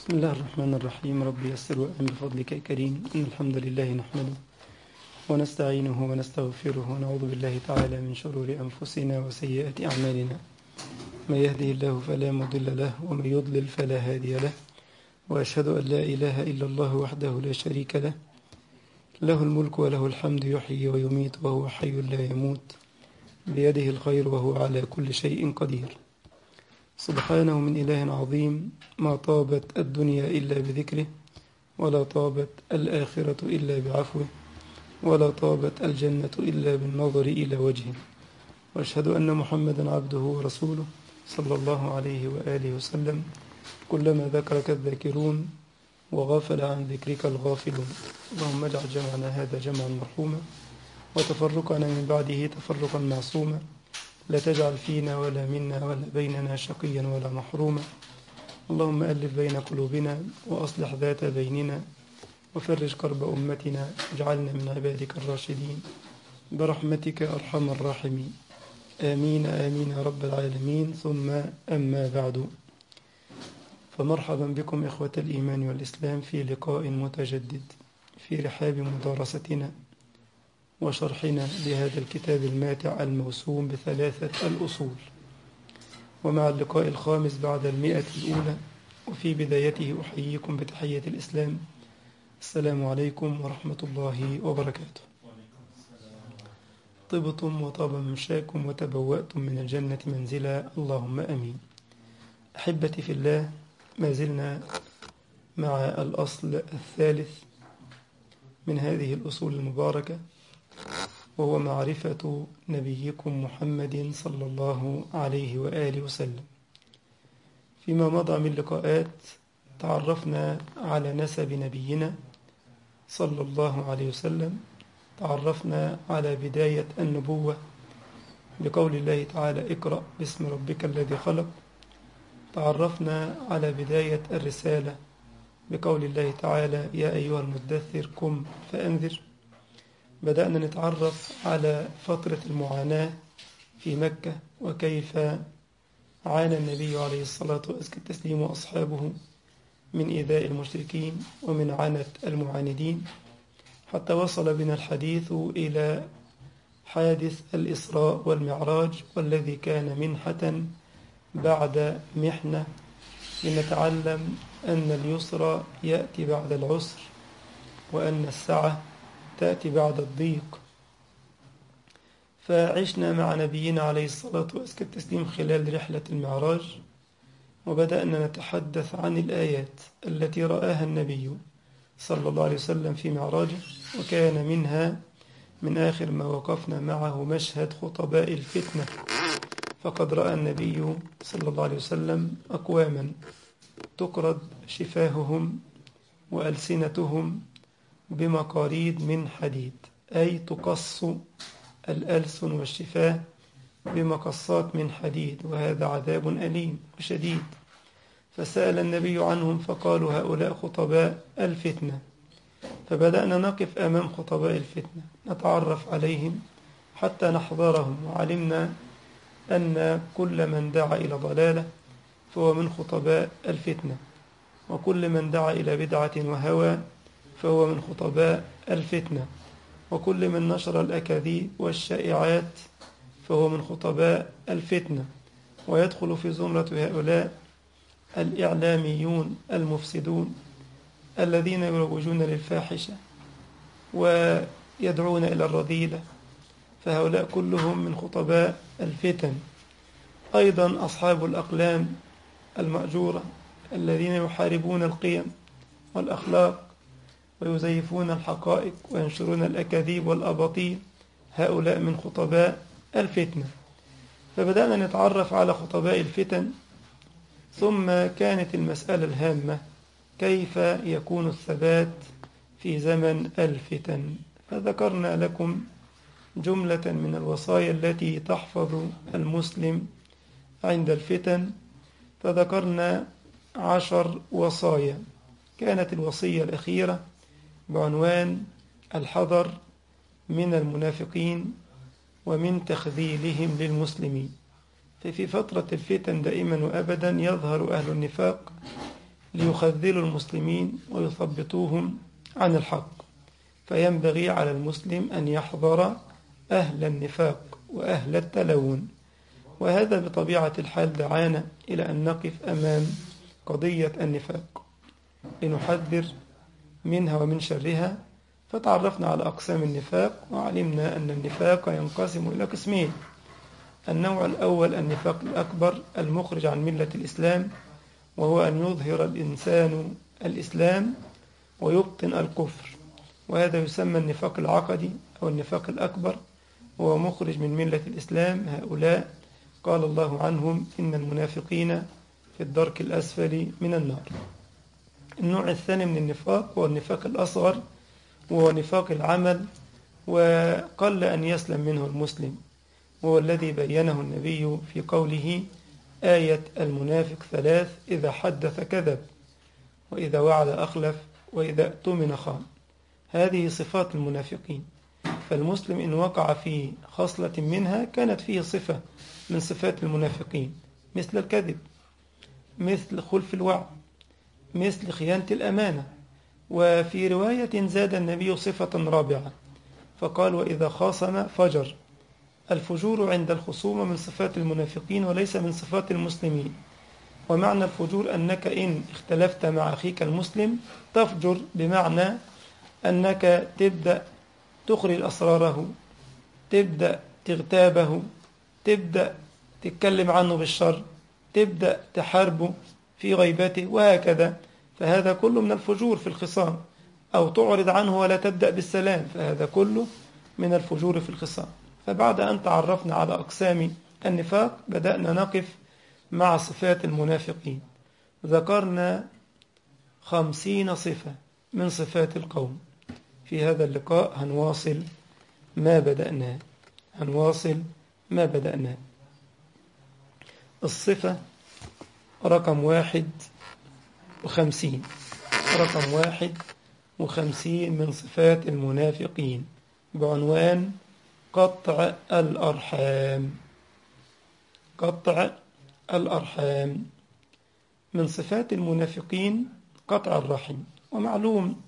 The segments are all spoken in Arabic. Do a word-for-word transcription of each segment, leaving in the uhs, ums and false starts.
بسم الله الرحمن الرحيم. رب يسر وأعن بفضلك يا كريم. إن الحمد لله نحمده ونستعينه ونستغفره ونعوذ بالله تعالى من شرور أنفسنا وسيئات أعمالنا. من يهده الله فلا مضل له ومن يضلل فلا هادي له، وأشهد أن لا إله إلا الله وحده لا شريك له، له الملك وله الحمد، يحيي ويميت وهو حي لا يموت، بيده الخير وهو على كل شيء قدير. سبحانه من إله عظيم، ما طابت الدنيا إلا بذكره، ولا طابت الآخرة إلا بعفوه، ولا طابت الجنة إلا بالنظر إلى وجهه. وأشهد أن محمدا عبده ورسوله صلى الله عليه وآله وسلم. كلما ذكرك الذاكرون وغافل عن ذكرك الغافلون. اللهم اجعل جمعنا هذا جمعا مرحوما، وتفرقنا من بعده تفرقا معصوما، لا تجعل فينا ولا منا ولا بيننا شقيا ولا محروما. اللهم ألف بين قلوبنا وأصلح ذات بيننا، وفرج كرب أمتنا، واجعلنا من عبادك الراشدين برحمتك أرحم الراحمين. آمين آمين يا رب العالمين. ثم أما بعد، فمرحبا بكم إخوة الإيمان والإسلام في لقاء متجدد في رحاب مدارستنا وشرحنا لهذا الكتاب الماتع الموسوم بثلاثة الأصول، ومع اللقاء الخامس بعد المئة الأولى. وفي بدايته أحييكم بتحية الإسلام، السلام عليكم ورحمة الله وبركاته. طبتم وطاب ممشاكم وتبوأتم من الجنة منزلا، اللهم أمين. أحبتي في الله، ما زلنا مع الأصل الثالث من هذه الأصول المباركة، وهو معرفة نبيكم محمد صلى الله عليه وآله وسلم. فيما مضى من لقاءات تعرفنا على نسب نبينا صلى الله عليه وسلم، تعرفنا على بداية النبوة بقول الله تعالى: اقرأ باسم ربك الذي خلق. تعرفنا على بداية الرسالة بقول الله تعالى: يا أيها المدثر قم فأنذر. بدأنا نتعرف على فترة المعاناة في مكة، وكيف عانى النبي عليه الصلاة والتسليم وأصحابه من إيذاء المشركين ومن عنت المعاندين، حتى وصل بنا الحديث إلى حادث الإسراء والمعراج، والذي كان منحة بعد محنة، لنتعلم أن اليسر يأتي بعد العسر، وأن السعة تأتي بعد الضيق. فعشنا مع نبينا عليه الصلاة والتسليم خلال رحلة المعراج، وبدأنا نتحدث عن الآيات التي رآها النبي صلى الله عليه وسلم في معراجه، وكان منها من آخر ما وقفنا معه مشهد خطباء الفتنة. فقد رأى النبي صلى الله عليه وسلم أقواما تقرض شفاههم وألسنتهم بمقاريد من حديد، أي تقص الألسن والشفاه بمقصات من حديد، وهذا عذاب أليم وشديد. فسأل النبي عنهم فقالوا: هؤلاء خطباء الفتنة. فبدأنا نقف أمام خطباء الفتنة نتعرف عليهم حتى نحذرهم، وعلمنا أن كل من دعا إلى ضلالة فهو من خطباء الفتنة، وكل من دعا إلى بدعة وهوى فهو من خطباء الفتنة، وكل من نشر الأكاذيب والشائعات فهو من خطباء الفتنة. ويدخل في زمرة هؤلاء الإعلاميون المفسدون الذين يروجون للفاحشة ويدعون إلى الرذيلة، فهؤلاء كلهم من خطباء الفتن. أيضا أصحاب الأقلام المأجورة الذين يحاربون القيم والأخلاق ويزيفون الحقائق وينشرون الأكاذيب والأباطيل، هؤلاء من خطباء الفتنة. فبدأنا نتعرف على خطباء الفتن، ثم كانت المسألة الهامة: كيف يكون الثبات في زمن الفتن؟ فذكرنا لكم جملة من الوصايا التي تحفظ المسلم عند الفتن، فذكرنا عشر وصايا. كانت الوصية الأخيرة بعنوان الحذر من المنافقين ومن تخذيلهم للمسلمين. ففي فترة الفتن دائما وأبدا يظهر أهل النفاق ليخذلوا المسلمين ويثبطوهم عن الحق، فينبغي على المسلم أن يحذر أهل النفاق وأهل التلون. وهذا بطبيعة الحال دعانا إلى أن نقف أمام قضية النفاق لنحذر منها ومن شرها. فتعرفنا على أقسام النفاق وعلمنا أن النفاق ينقسم إلى قسمين: النوع الأول النفاق الأكبر المخرج عن ملة الإسلام، وهو أن يظهر الإنسان الإسلام ويبطن الكفر، وهذا يسمى النفاق العقدي أو النفاق الأكبر، وهو مخرج من ملة الإسلام. هؤلاء قال الله عنهم: إن المنافقين في الدرك الأسفل من النار. النوع الثاني من النفاق هو النفاق الأصغر، وهو نفاق العمل، وقل أن يسلم منه المسلم، وهو الذي بينه النبي في قوله: آية المنافق ثلاث: إذا حدث كذب، وإذا وعد أخلف، وإذا اؤتمن خان. هذه صفات المنافقين، فالمسلم إن وقع في خصلة منها كانت فيه صفة من صفات المنافقين، مثل الكذب، مثل خلف الوعد، مثل خيانة الأمانة. وفي رواية زاد النبي صفة رابعة فقال: وإذا خاصم فجر. الفجور عند الخصومة من صفات المنافقين وليس من صفات المسلمين. ومعنى الفجور أنك إن اختلفت مع أخيك المسلم تفجر، بمعنى أنك تبدأ تخرج أسراره، تبدأ تغتابه، تبدأ تتكلم عنه بالشر، تبدأ تحاربه في غيبته، وهكذا. فهذا كله من الفجور في الخصام. أو تعرض عنه ولا تبدأ بالسلام، فهذا كله من الفجور في الخصام. فبعد أن تعرفنا على أقسام النفاق بدأنا نقف مع صفات المنافقين. ذكرنا خمسين صفة من صفات القوم. في هذا اللقاء هنواصل ما بدأناه هنواصل ما بدأناه الصفة رقم واحد وخمسين رقم واحد وخمسين من صفات المنافقين، بعنوان قطع الأرحام. قطع الأرحام من صفات المنافقين قطع الرحم. ومعلوم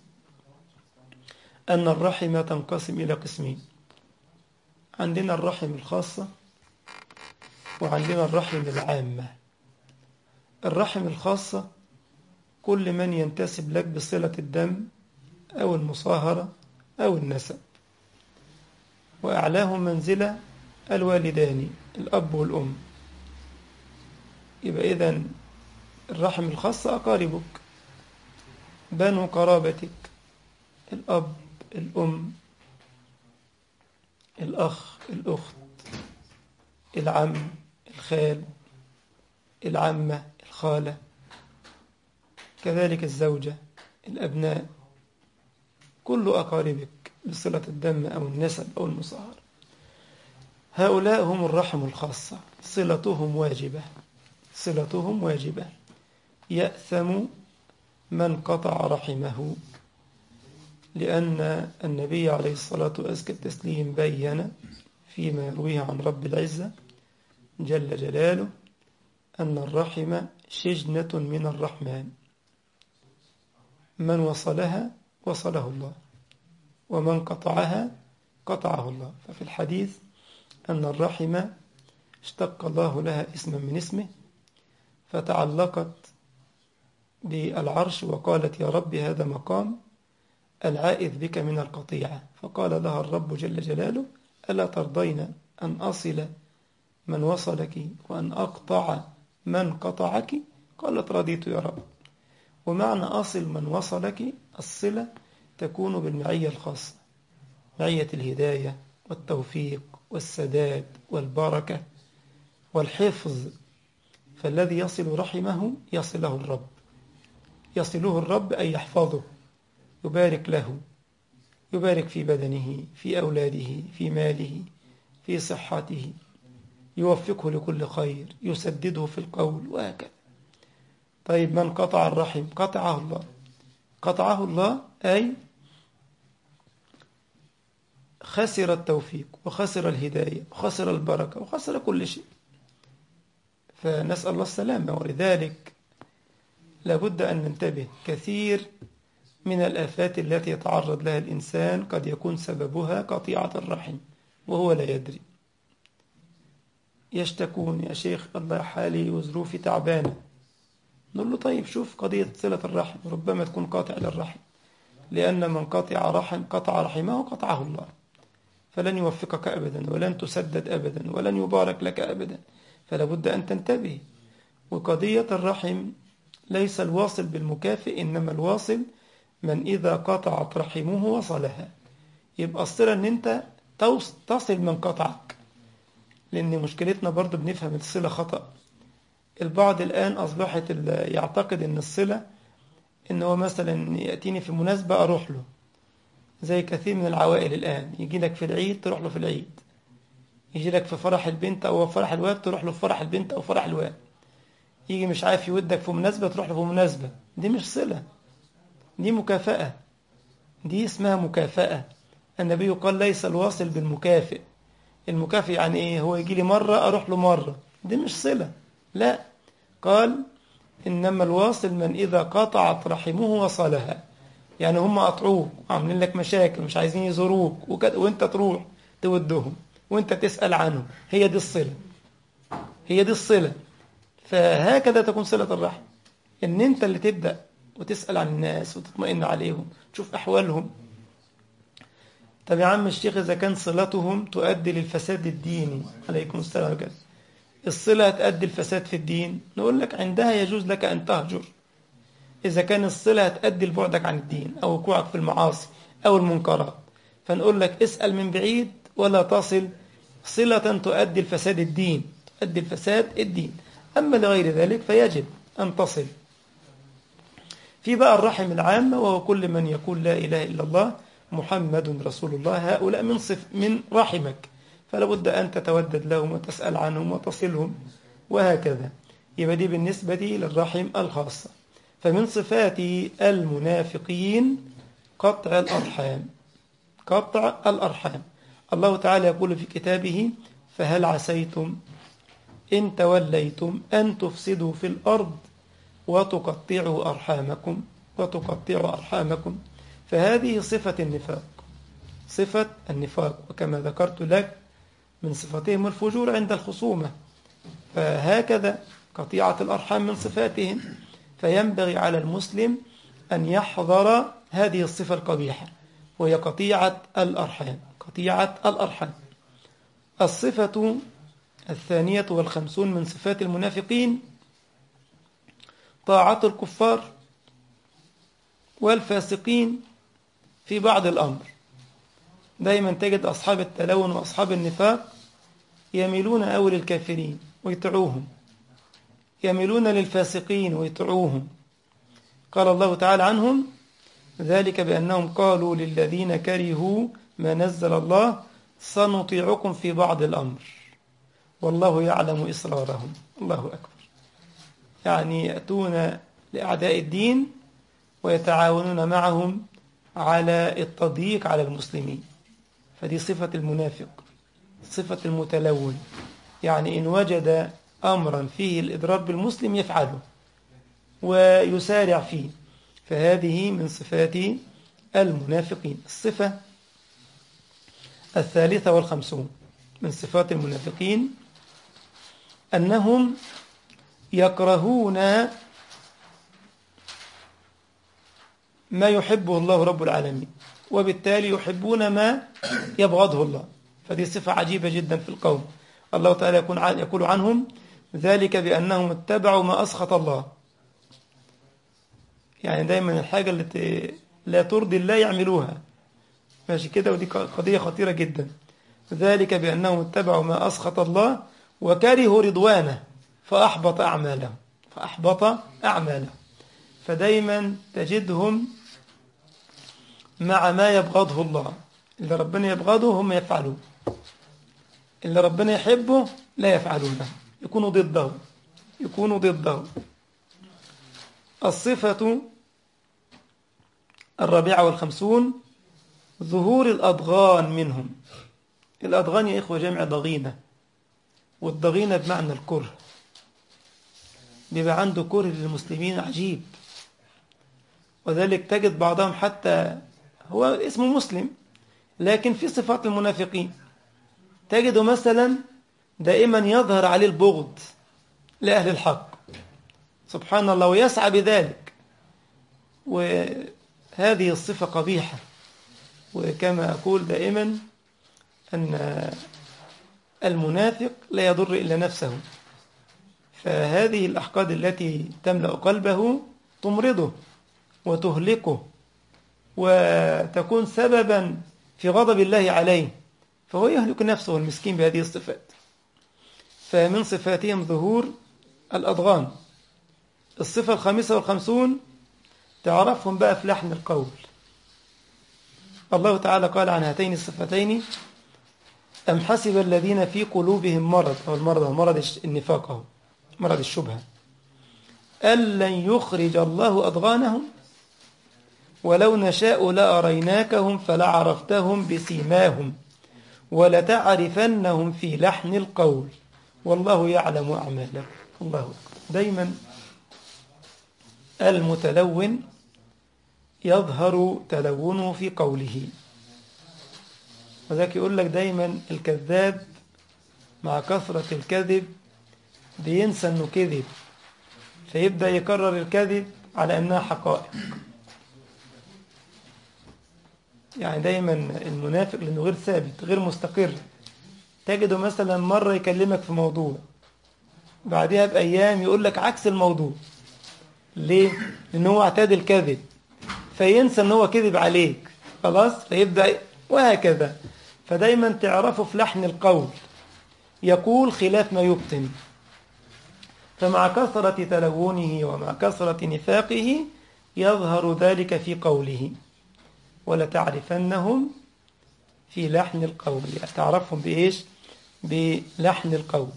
أن الرحم تنقسم إلى قسمين: عندنا الرحم الخاصة وعندنا الرحم العامة. الرحم الخاصة كل من ينتسب لك بصلة الدم أو المصاهرة أو النسب، وأعلاهم منزلة الوالدان الأب والأم. يبقى إذن الرحم الخاصة أقاربك، بنو قرابتك، الأب، الأم، الأخ، الأخت، العم، الخال، العمة، الخالة، كذلك الزوجة، الأبناء، كل أقاربك بصلة الدم أو النسب أو المصاهرة. هؤلاء هم الرحم الخاصة، صلتهم واجبة صلتهم واجبة يأثم من قطع رحمه، لأن النبي عليه الصلاة والتسليم بين فيما يرويه عن رب العزة جل جلاله أن الرحم شجنة من الرحمن، من وصلها وصله الله، ومن قطعها قطعه الله. ففي الحديث أن الرحم اشتق الله لها اسما من اسمه، فتعلقت بالعرش وقالت: يا رب هذا مقام العائذ بك من القطيعة. فقال لها الرب جل جلاله: ألا ترضين أن أصل من وصلك وأن أقطع من قطعك؟ قالت: رضيت يا رب. ومعنى أصل من وصلك الصلة تكون بالمعية الخاصة، معية الهداية والتوفيق والسداد والبركة والحفظ. فالذي يصل رحمه يصله الرب يصله الرب أي يحفظه، يبارك له، يبارك في بدنه، في أولاده، في ماله، في صحته، يوفقه لكل خير، يسدده في القول، وهكذا. طيب من قطع الرحم قطعه الله قطعه الله أي خسر التوفيق وخسر الهداية وخسر البركة وخسر كل شيء. فنسأل الله السلامة. ولذلك لابد أن ننتبه. كثير من الآفات التي يتعرض لها الإنسان قد يكون سببها قطيعة الرحم وهو لا يدري. يشتكون: يا شيخ الله حالي وظروفي تعبانة. نقول له: طيب شوف قضية صلة الرحم، ربما تكون قاطع للرحم، لأن من قطع رحم قطع رحمه قطعه الله، فلن يوفقك أبدا ولن تسدد أبدا ولن يبارك لك أبدا، فلا بد أن تنتبه. وقضية الرحم ليس الواصل بالمكافئ، إنما الواصل من إذا قطعت رحمه وصلها. يبقى الصلة أن أنت تصل من قطعك، لأن مشكلتنا برضو بنفهم الصلة خطأ. البعض الآن أصبحت يعتقد أن الصلة إن هو مثلا يأتيني في مناسبة أروح له، زي كثير من العوائل الآن، يجي لك في العيد تروح له في العيد، يجي لك في فرح البنت أو فرح الواد تروح له في فرح البنت أو فرح الواد، يجي مش عارف يودك في مناسبة تروح له في مناسبة. دي مش صلة، دي مكافأة، دي اسمها مكافأة. النبي قال: ليس الواصل بالمكافئ. المكافئ يعني إيه؟ هو يجي لي مرة أروح له مرة، دي مش صلة. لا، قال: إنما الواصل من إذا قطعت رحمه وصلها. يعني هم قطعوك وعاملين لك مشاكل مش عايزين يزوروك وكده، وانت تروح تودهم وانت تسأل عنهم، هي دي الصلة، هي دي الصلة. فهكذا تكون صلة الرحم، ان انت اللي تبدأ وتسأل عن الناس وتطمئن عليهم، تشوف أحوالهم. طب يا عم الشيخ، إذا كان صلتهم تؤدي للفساد الديني، عليكم السلام عليكم، الصلة هتؤدي الفساد في الدين، نقول لك عندها يجوز لك أن تهجر. إذا كان الصلة هتؤدي لبعدك عن الدين أو وقوعك في المعاصي أو المنكرات، فنقول لك اسأل من بعيد ولا تصل، صلة تؤدي الفساد الدين، تؤدي الفساد الدين. أما لغير ذلك فيجب أن تصل. في بقى الرحم العامة، وهو كل من يقول لا إله إلا الله محمد رسول الله، هؤلاء من صف من رحمك، فلا بد أن تتودد لهم وتسأل عنهم وتصلهم وهكذا. يبقى دي بالنسبة للرحم الخاصة. فمن صفات المنافقين قطع الأرحام، قطع الأرحام. الله تعالى يقول في كتابه: فهل عسيتم إن توليتم أن تفسدوا في الأرض وتقطعوا أرحامكم وتقطعوا أرحامكم. فهذه صفة النفاق، صفة النفاق، وكما ذكرت لك من صفاتهم الفجور عند الخصومة، فهكذا قطيعة الأرحام من صفاتهم. فينبغي على المسلم أن يحذر هذه الصفة القبيحة، وهي قطيعة الأرحام، قطيعة الأرحام. الصفة الثانية والخمسون من صفات المنافقين طاعة الكفار والفاسقين في بعض الأمر. دايما تجد أصحاب التلون وأصحاب النفاق يميلون أول الكافرين ويطيعوهم، يميلون للفاسقين ويطيعوهم. قال الله تعالى عنهم: ذلك بأنهم قالوا للذين كرهوا ما نزل الله سنطيعكم في بعض الأمر والله يعلم إسرارهم. الله أكبر. يعني يأتون لأعداء الدين ويتعاونون معهم على التضييق على المسلمين. فدي صفة المنافق، صفة المتلون. يعني إن وجد أمرا فيه الإضرار بالمسلم يفعله ويسارع فيه، فهذه من صفات المنافقين. الصفة الثالثة والخمسون من صفات المنافقين أنهم يكرهون ما يحبه الله رب العالمين، وبالتالي يحبون ما يبغضه الله. فدي صفة عجيبة جدا في القوم. الله تعالى يقول عنهم: ذلك بأنهم اتبعوا ما أسخط الله. يعني دايما الحاجة التي لا ترضي الله يعملوها، ماشي كده، ودي قضية خطيرة جدا. ذلك بأنهم اتبعوا ما أسخط الله وكرهوا رضوانه فأحبط أعمالهم فأحبط أعمالهم. فدايما تجدهم مع ما يبغضه الله، اللي ربنا يبغضه هم يفعلوه، اللي ربنا يحبه لا يفعلونه، يكونوا ضده يكونوا ضده. الصفة الرابعة والخمسون ظهور الأضغان منهم. الأضغان يا إخوة جمع ضغينة، والضغينة بمعنى الكره. بيبقى عنده كره للمسلمين عجيب. وذلك تجد بعضهم حتى هو اسمه مسلم لكن في صفات المنافقين، تجده مثلا دائما يظهر عليه البغض لأهل الحق، سبحان الله، ويسعى بذلك، وهذه الصفة قبيحة. وكما أقول دائما أن المنافق لا يضر إلا نفسه، فهذه الأحقاد التي تملأ قلبه تمرضه وتهلكه وتكون سببا في غضب الله عليه، فهو يهلك نفسه المسكين بهذه الصفات. فمن صفاتهم ظهور الأضغان. الصفة الخامسة والخمسون تعرفهم بقى في لحن القول. الله تعالى قال عن هاتين الصفتين: أم حسب الذين في قلوبهم مرض، أو المرض مرض النفاق، أو مرض الشبهة، أن لن يخرج الله أضغانهم ولو نشاء لأريناكهم فلعرفتهم بسيماهم ولتعرفنهم في لحن القول والله يعلم أعمالكم. الله أكبر. دايما المتلون يظهر تلونه في قوله، وذلك يقول لك دايما الكذاب مع كثرة الكذب بينسى أنه كذب، فيبدأ يكرر الكذب على أنها حقائق. يعني دايما المنافق لأنه غير ثابت غير مستقر، تجده مثلا مرة يكلمك في موضوع بعدها بأيام يقول لك عكس الموضوع. ليه؟ لأنه هو اعتاد الكذب فينسى أنه هو كذب عليك خلاص، فيبدأ وهكذا. فدايما تعرفه في لحن القول، يقول خلاف ما يبطن. فمع كثرة تلونه ومع كثرة نفاقه يظهر ذلك في قوله: ولتعرفنهم في لحن القول. يعني تعرفهم بإيش؟ بلحن القول.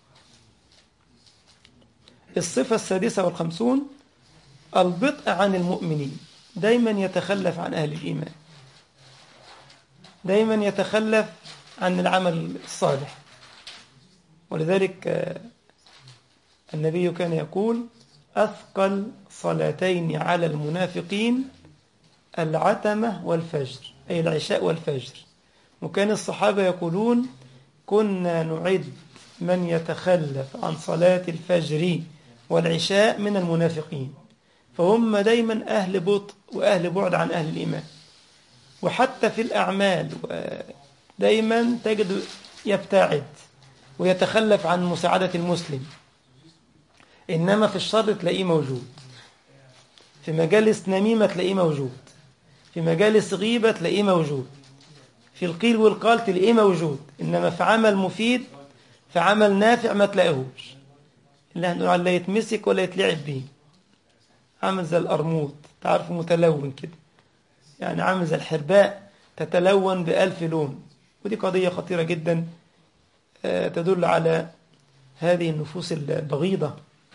الصفة السادسة والخمسون البطء عن المؤمنين. دايما يتخلف عن أهل الإيمان، دايما يتخلف عن العمل الصالح. ولذلك النبي كان يقول: أثقل صلاتين على المنافقين العتمة والفجر، أي العشاء والفجر. وكان الصحابة يقولون: كنا نعد من يتخلف عن صلاة الفجر والعشاء من المنافقين. فهم دايما أهل بطء وأهل بعد عن أهل الإيمان. وحتى في الأعمال دايما تجد يبتعد ويتخلف عن مساعدة المسلم، إنما في الشر تلاقيه موجود، في مجالس نميمة تلاقيه موجود، في مجالس غيبة تلاقيه موجود، في القيل والقال تلاقيه موجود، إنما في عمل مفيد في عمل نافع ما تلاقيهوش. اللي هنقول لا يتمسك ولا يتلعب به، عامل زي القرموط، تعرفه متلون كده، يعني عامل زي الحرباء تتلون بألف لون. ودي قضية خطيرة جدا تدل على هذه النفوس البغيضة.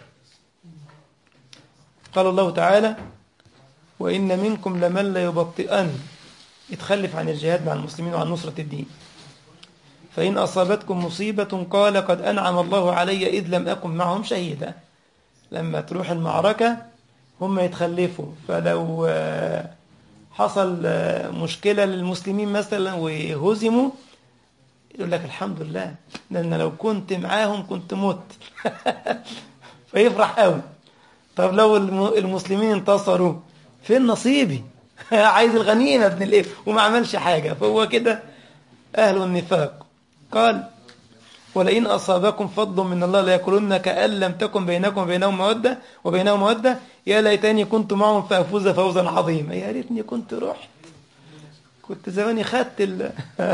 قال الله تعالى: وإن منكم لمن لا يبطئن، يتخلف عن الجهاد مع المسلمين وعن نصرة الدين. فإن أصابتكم مصيبة قال قد أنعم الله علي إذ لم أكن معهم شهيدا. لما تروح المعركة هم يتخلفوا، فلو حصل مشكلة للمسلمين مثلا وهزموا يقول لك الحمد لله، لأن لو كنت معاهم كنت مت. فيفرح قوي. طب لو المسلمين انتصروا فين نصيبي؟ عايز الغنيمة ابن الايه وما عملش حاجة. فهو كده أهل النفاق. قال: ولئن أصابكم فضل من الله ليقولن كأن لم تكن بينكم وبينهم مودة وبينهم مودة يا ليتني كنت معهم فأفوز فوزا عظيما. يا ريتني كنت رحت، كنت زماني خدت ال...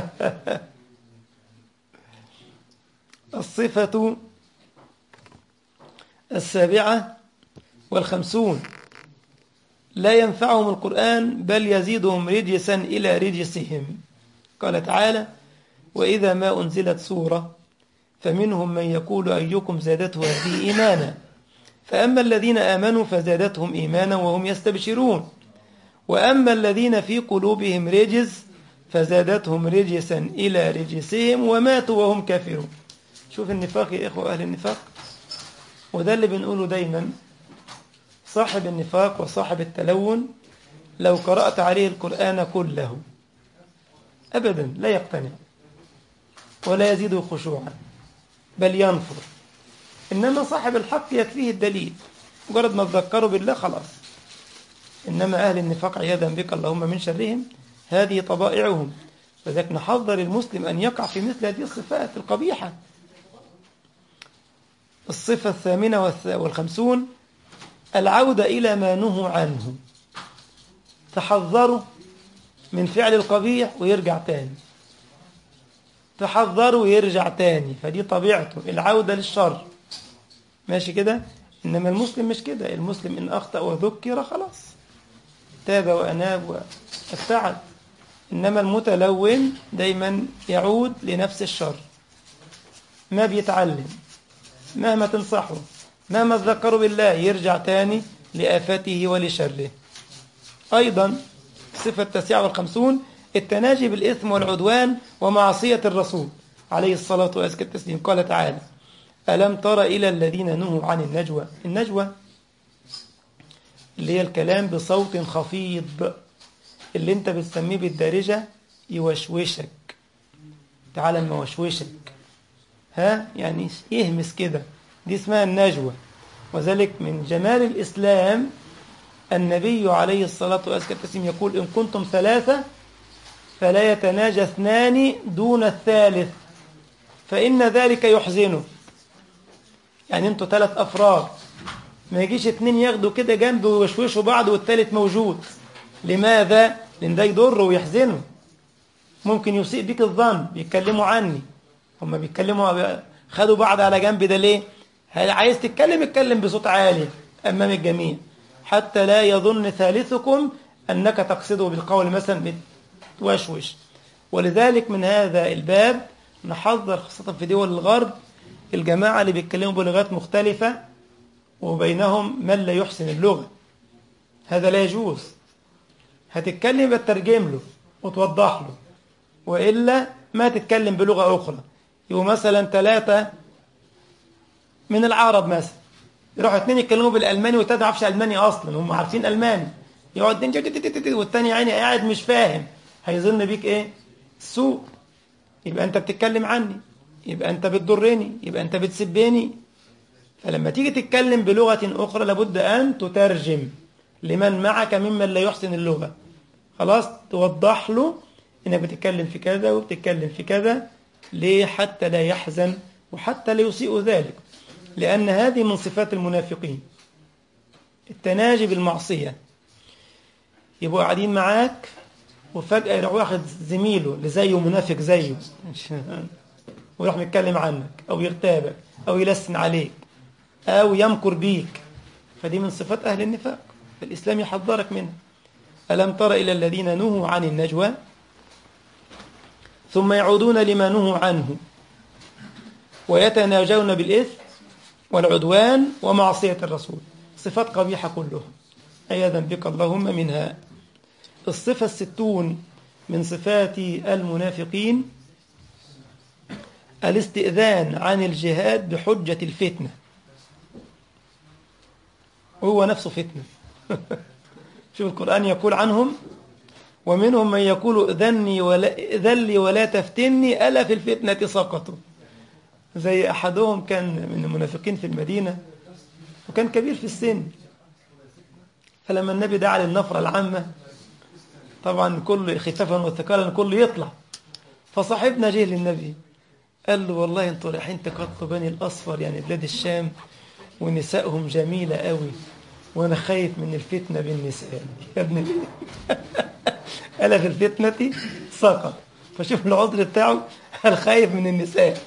الصفة السابعة والخمسون لا ينفعهم القرآن بل يزيدهم رجسا إلى رجسهم. قال تعالى: وإذا ما أنزلت سورة فمنهم من يقول أيكم زادته هذه إيمانا فأما الذين آمنوا فزادتهم إيمانا وهم يستبشرون وأما الذين في قلوبهم رجس فزادتهم رجسا إلى رجسهم وماتوا وهم كافرون. شوف النفاق يا إخوة، أهل النفاق وده اللي بنقوله دايما، صاحب النفاق وصاحب التلون لو قرأت عليه القرآن كله أبدا لا يقتنع ولا يزيد خشوعا بل ينفر. إنما صاحب الحق يكفيه الدليل، مجرد ما تذكروا بالله خلاص. إنما أهل النفاق عياذا بك اللهم من شرهم هذه طبائعهم. فذلك نحذر المسلم أن يقع في مثل هذه الصفات القبيحة. الصفة الثامنة والخمسون العودة إلى ما نهوا عنه. تحذروا من فعل القبيح ويرجع تاني، تحذروا ويرجع تاني، فدي طبيعته العودة للشر. ماشي كده؟ إنما المسلم مش كده. المسلم إن أخطأ وذكر خلاص تاب وأناب وابتعد. إنما المتلون دايما يعود لنفس الشر، ما بيتعلم، مهما تنصحه مهما تذكروا بالله يرجع تاني لآفاته ولشره. أيضا الصفة التاسعة والخمسون التناجي بالإثم والعدوان ومعصية الرسول عليه الصلاة وأزكى التسليم. قال تعالى: ألم تر إلى الذين نهوا عن النجوى. النجوى اللي هي الكلام بصوت خفيض، اللي انت بتسميه بالدارجة يوشوشك. تعالى ما وشوشك، ها يعني يهمس كده، دي اسمها النجوى. وذلك من جمال الإسلام النبي عليه الصلاة والسلام يقول: إن كنتم ثلاثة فلا يتناجى اثنان دون الثالث فإن ذلك يحزنه. يعني انتوا ثلاث أفراد، ما يجيش اتنين ياخدوا كده جنب ويشوشوا بعض والثالث موجود. لماذا؟ لأن ده يضره ويحزنه، ممكن يسيء بك الظن. بيتكلموا عني، هم بيتكلموا خدوا بعض على جنب، ده ليه؟ عايز تتكلم اتكلم بصوت عالي أمام الجميع حتى لا يظن ثالثكم أنك تقصده بالقول مثلا بتوشوش. ولذلك من هذا الباب نحذر خاصة في دول الغرب الجماعة اللي بيتكلموا بلغات مختلفة وبينهم من لا يحسن اللغة، هذا لا يجوز. هتتكلم بترجم له وتوضح له، وإلا ما تتكلم بلغة أخرى. يبقوا مثلا ثلاثة من العرب مثلا يروحوا اثنين يتكلموا بالألماني والتاني ما يعرفش ألماني أصلا، هم عارفين ألماني، يقعد اثنين والتاني عيني قاعد مش فاهم، هيظن بيك إيه؟ سوء. يبقى أنت بتتكلم عني، يبقى أنت بتضرني، يبقى أنت بتسبني. فلما تيجي تتكلم بلغة أخرى لابد أن تترجم لمن معك ممن لا يحسن اللغة. خلاص توضح له إنك بتتكلم في كذا وبتتكلم في كذا، ليه؟ حتى لا يحزن وحتى لا يسيء ذلك، لأن هذه من صفات المنافقين التناجي بالمعصية. يبقوا قاعدين معاك وفجأة يروح واخد زميله اللي زيه منافق زيه ويروح يتكلم عنك أو يغتابك أو يلسن عليك أو يمكر بيك، فدي من صفات أهل النفاق، الإسلام يحذرك منها. ألم تر إلى الذين نهوا عن النجوى ثم يعودون لما نهوا عنه ويتناجون بالإثم والعدوان ومعصية الرسول. صفات قبيحة كلها عياذا بك اللهم منها. الصفة الستون من صفات المنافقين الاستئذان عن الجهاد بحجة الفتنة، وهو نفسه فتنة. شوف القرآن يقول عنهم: ومنهم من يقول ذني ولا ذلي ولا تفتني ألا في الفتنة سقطوا. زي أحدهم كان من المنافقين في المدينة وكان كبير في السن، فلما النبي دعا للنفرة العامة طبعا كل خفافا وثقالا كل يطلع، فصاحبنا جه للنبي قال له: والله انتوا رايحين تقتلوا بني الأصفر يعني بلاد الشام ونسائهم جميلة قوي وانا خايف من الفتنة بالنساء. يا ابن ألا في الفتنة سقط. فشوف العذر بتاعه، قال خايف من النساء.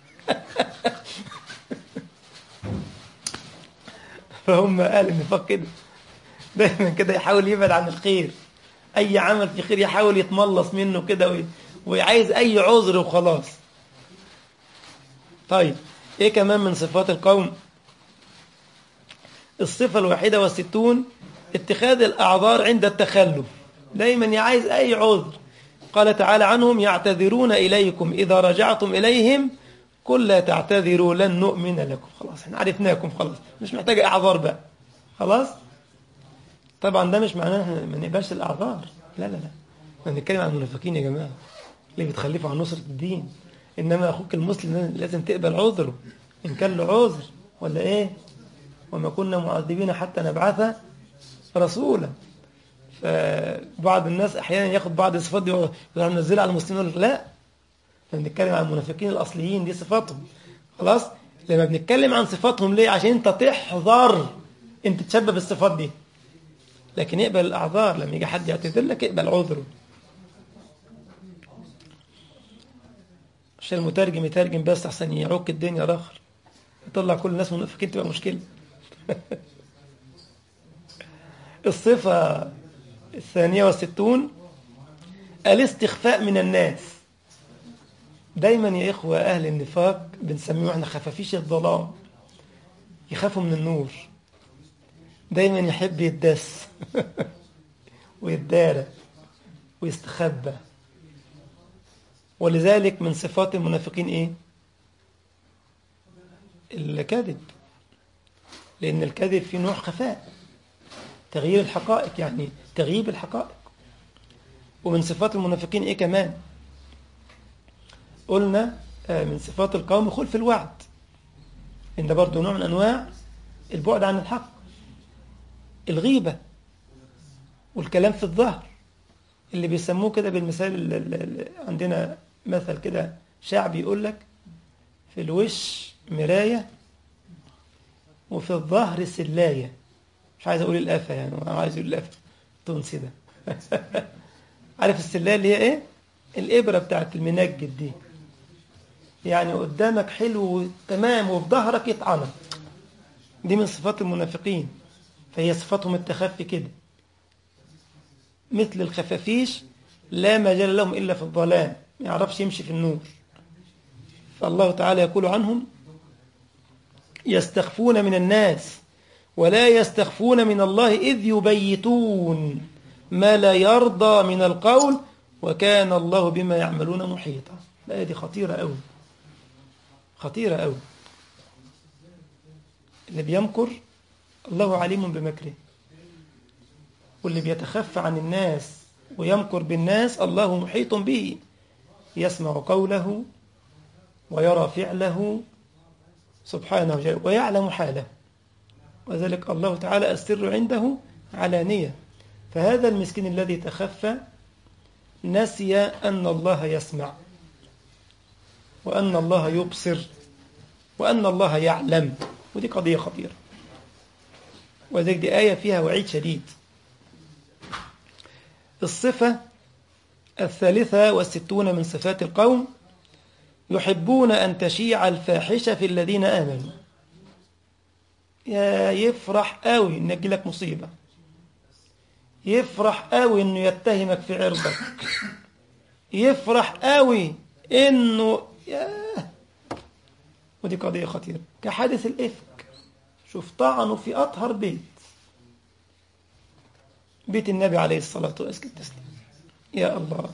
فهم قال النفاق كده دايما كده يحاول يبعد عن الخير، اي عمل في خير يحاول يتملص منه كده وعايز اي عذر وخلاص. طيب ايه كمان من صفات القوم؟ الصفة الواحدة والستون اتخاذ الأعذار عند التخلف، دايما عايز أي عذر. قال تعالى عنهم: يعتذرون إليكم إذا رجعتم إليهم قل لا تعتذروا لن نؤمن لكم، خلاص احنا عرفناكم، خلاص مش محتاجة اعذار بقى، خلاص. طبعا ده مش معناه احنا ما نقبلش الاعذار، لا لا لا، احنا بنتكلم عن المنافقين يا جماعة اللي بتخلفوا عن نصرة الدين. انما اخوك المسلم لازم تقبل عذره ان كان له عذر، ولا ايه؟ وما كنا معذبين حتى نبعث رسولا. فبعض الناس احيانا ياخد بعض الصفات دي وينزلها على المسلمين، يقول لك لا، احنا بنتكلم عن المنافقين الاصليين، دي صفاتهم، خلاص. لما بنتكلم عن صفاتهم ليه؟ عشان انت تحذر انت تشبه بالصفات دي. لكن اقبل الاعذار، لما يجي حد يعتذر لك اقبل عذره. عشان المترجم يترجم بس احسن يعوك الدنيا الاخر، يطلع كل الناس منافقين تبقى مشكله. الصفه الثانيه والستون الاستخفاء من الناس. دايما يا إخوة أهل النفاق بنسميه احنا خفافيش الظلام، يخافوا من النور، دايما يحب يدس ويدارى ويستخبى. ولذلك من صفات المنافقين إيه؟ الكذب، لأن الكذب فيه نوع خفاء، تغيير الحقائق، يعني تغييب الحقائق. ومن صفات المنافقين إيه كمان؟ قلنا من صفات القوم خلف الوعد، إن ده برضو نوع من أنواع البعد عن الحق، الغيبة والكلام في الظهر، اللي بيسموه كده بالمثال. عندنا مثل كده شعبي يقول لك في الوش مراية وفي الظهر سلاية. مش عايز أقول الآفة، يعني عايز أقول الآفة تونسي ده. عارف السلاية اللي هي إيه؟ الإبرة بتاعت المنجد دي، يعني قدامك حلو تمام وفي ظهرك يطعنك. دي من صفات المنافقين، فهي صفاتهم التخفي كده، مثل الخفافيش لا مجال لهم إلا في الظلام، ما يعرفش يمشي في النور. فالله تعالى يقول عنهم يستخفون من الناس ولا يستخفون من الله إذ يبيتون ما لا يرضى من القول وكان الله بما يعملون محيطا. لا دي خطيرة أوي، خطيرة أوي. اللي بيمكر الله عليم بمكره، واللي بيتخفى عن الناس ويمكر بالناس الله محيط به، يسمع قوله ويرى فعله سبحانه وتعالى ويعلم حاله. وذلك الله تعالى السر عنده علانية. فهذا المسكين الذي تخفى نسي أن الله يسمع وأن الله يبصر وأن الله يعلم، ودي قضية خطيرة. وذلك دي آية فيها وعيد شديد. الصفة الثالثة والستون من صفات القوم يحبون أن تشيع الفاحشة في الذين آمنوا. يا يفرح قوي إن يجيلك مصيبة، يفرح قوي إنه يتهمك في عرضك، يفرح قوي إنه ياه. ودي قضية خطيرة كحادث الإفك. شوف طعنوا في أطهر بيت، بيت النبي عليه الصلاة والسلام، يا الله.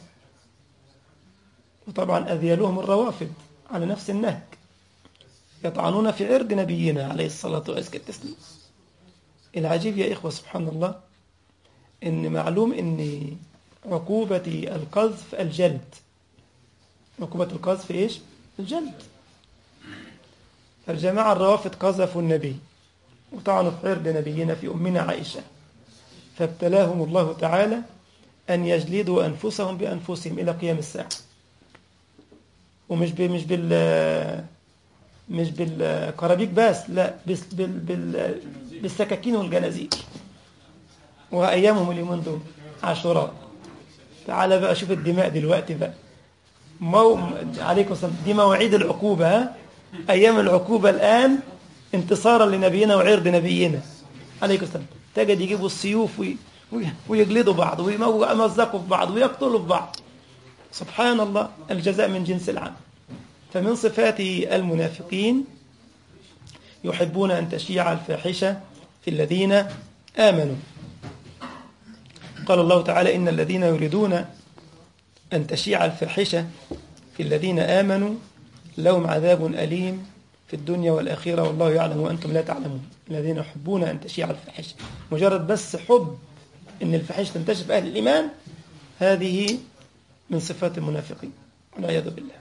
وطبعا أذيالهم الروافد على نفس النهج، يطعنون في عرض نبينا عليه الصلاة والسلام. العجيب يا إخوة سبحان الله إن معلوم إن عقوبة القذف الجلد. عقوبة القذف إيش؟ الجلد. فالجماعة الروافد قذفوا النبي وطعنوا في عرض نبينا في أمنا عائشة، فابتلاهم الله تعالى أن يجلدوا أنفسهم بأنفسهم إلى قيام الساعة. ومش ب... مش بال مش بالكرابيك بس، لا، بس بال... بال... بالسكاكين والجنازير. وأيامهم اليومين دول عاشوراء. تعالى بقى شوف الدماء دلوقتي بقى. مو... عليكم السلام. دي مواعيد العقوبة، ها؟ أيام العقوبة الآن انتصارا لنبينا وعرض نبينا عليكم السلام. تجد يجيبوا السيوف وي... وي... ويجلدوا بعض ويمزقوا في بعض ويقتلوا في بعض. سبحان الله، الجزاء من جنس العمل. فمن صفات المنافقين يحبون أن تشيع الفاحشة في الذين آمنوا. قال الله تعالى إن الذين يريدون أن تشيع الفاحشة في الذين آمنوا لهم عذاب أليم في الدنيا والآخرة والله يعلم وأنتم لا تعلمون. الذين يحبون أن تشيع الفاحشة، مجرد بس حب أن الفاحشة تنتشر في أهل الإيمان، هذه من صفات المنافقين والعياذ بالله.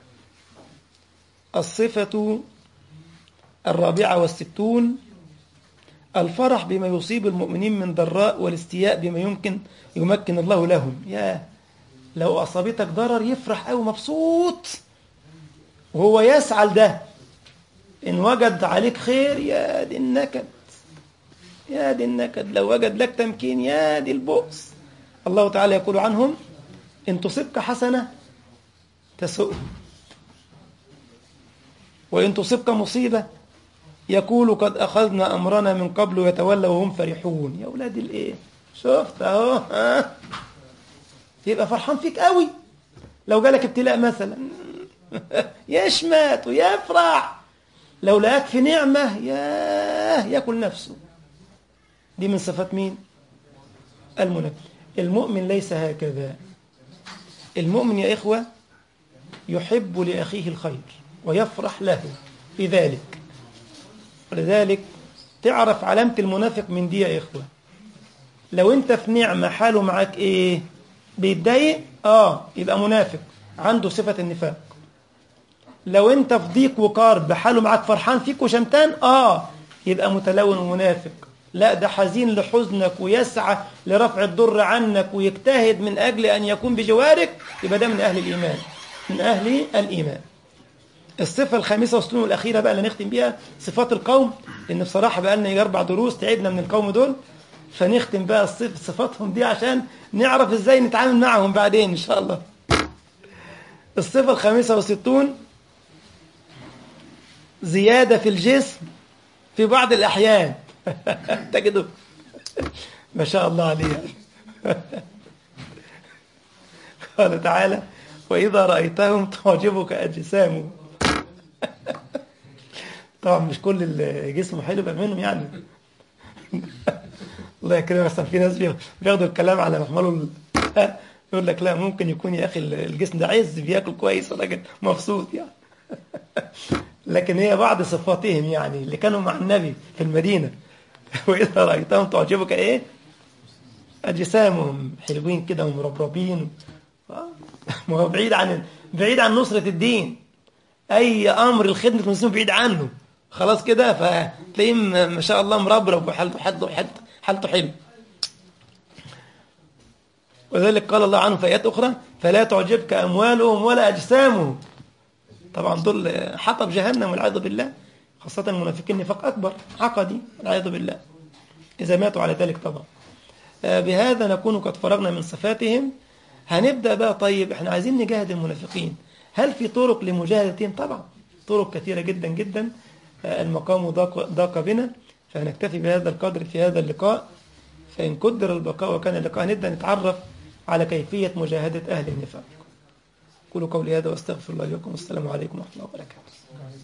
الصفة الرابعة والستون الفرح بما يصيب المؤمنين من ضراء والاستياء بما يمكن يمكن الله لهم. يا لو أصابتك ضرر يفرح أو مبسوط وهو يسعى لده. إن وجد عليك خير يا دي النكد، يا دي النكد. لو وجد لك تمكين يا دي البؤس. الله تعالى يقول عنهم إن تصبك حسنة تسؤ، وإن تصبك مصيبة يقول قد أخذنا أمرنا من قبل ويتولوا وهم فرحون. يا أولاد الإيه، شفت أهو، ها يبقى فرحان فيك قوي. لو جالك ابتلاء مثلا يشمت ويفرح. لو لقاك في نعمة ياه يأكل نفسه. دي من صفات مين؟ المنافق. المؤمن ليس هكذا. المؤمن يا إخوة يحب لأخيه الخير ويفرح له بذلك. ولذلك تعرف علامة المنافق من دي يا إخوة. لو أنت في نعمة حاله معك إيه؟ بيتضايق، آه يبقى منافق عنده صفة النفاق. لو أنت في ضيق وكرب حاله معك فرحان فيك وشمتان، آه يبقى متلون ومنافق. لا ده حزين لحزنك ويسعى لرفع الضر عنك ويجتهد من أجل أن يكون بجوارك، يبقى ده من أهل الإيمان، من أهل الإيمان. الصفة الخامسة والستون والأخيرة بقى اللي نختم بيها صفات القوم، لأن بصراحة بقى لنا أربع دروس تعبنا من القوم دول، فنختم بقى الصف صفاتهم دي عشان نعرف إزاي نتعامل معهم بعدين إن شاء الله. الصفة الخامسة والستون زيادة في الجسم في بعض الأحيان تجده ما شاء الله عليه. قال تعالى وإذا رأيتهم تعجبك أجسامهم. طبعا مش كل الجسم حلو بقى منهم يعني. الله يكرمك. احسن في ناس بياخدوا الكلام على محمله، يقول لك لا ممكن يكون يا أخي الجسم ده عز بياكل كويس ولكن مبسوط يعني. لكن هي بعض صفاتهم يعني اللي كانوا مع النبي في المدينة. وإذا رأيتهم تعجبك إيه؟ أجسامهم، حلوين كده ومربربين. ما هو بعيد عن بعيد عن نصرة الدين. أي أمر الخدمة المسلمين بعيد عنه خلاص كده، فتلاقيه ما شاء الله مربرب وحالته حالته حالته حلو. وذلك قال الله عنه في آيات أخرى فلا تعجبك أموالهم ولا أجسامهم. طبعا دول حطب جهنم والعياذ بالله، خاصة المنافقين نفاق أكبر عقدي والعياذ بالله إذا ماتوا على ذلك. طبعا بهذا نكون قد فرغنا من صفاتهم. هنبدأ بقى. طيب احنا عايزين نجاهد المنافقين، هل في طرق لمجاهدتهم؟ طبعا طرق كثيرة جدا جدا. المقام ضاق, ضاق بنا، فنكتفي بهذا القدر في هذا اللقاء. فإن قدر البقاء وكان اللقاء نبدأ نتعرف على كيفية مجاهدة أهل النفاق. قولوا قولي هذا واستغفر الله لكم والسلام عليكم ورحمة الله وبركاته.